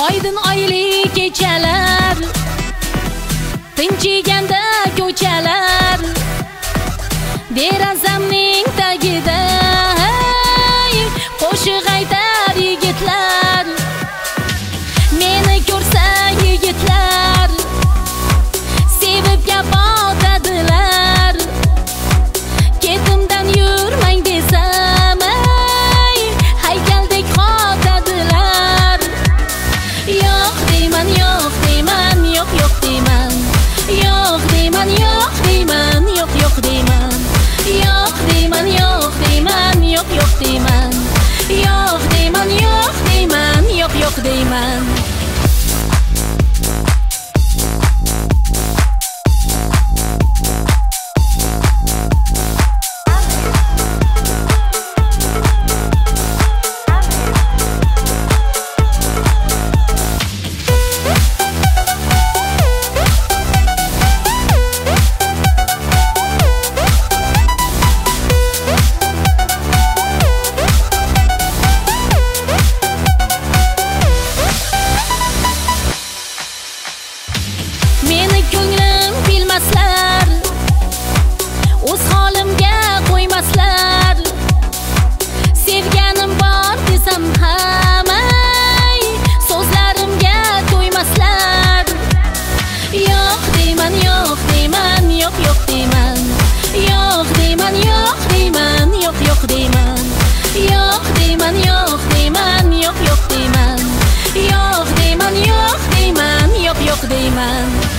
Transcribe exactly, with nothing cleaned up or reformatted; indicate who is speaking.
Speaker 1: Oydin oyli kechalar, tinchiganda ko'chalar, derazamning tagida qo'shiq aytar yigitlar. Meni ko'rsa yigitlar sevib gap otadilar. Ketimdan yurmang desam haykaldek qotadilar. Yo'q deyman, yo'q deyman, yo'q yo'q deyman. Yo'q deyman, yo'q deyman, yo'q yo'q deyman. Yo'q deyman, yo'q deyman, yo'q yo'q deyman. Yo'q deyman, yo'q deyman, yo'q yo'q deyman. Meni ko'nglim bilmaslar, o'z holimga qo'ymaslar. Sevganim bor desam ham so'zlarimga to'ymaslar. Yo'q deyman, yo'q deyman, yo'q yo'q deyman. Yo'q deyman, yo'q deyman, yo'q yo'q deyman. Yo'q deyman, yo'q deyman, yo'q yo'q deyman. Yo'q deyman, yo'q deyman, yo'q yo'q deyman.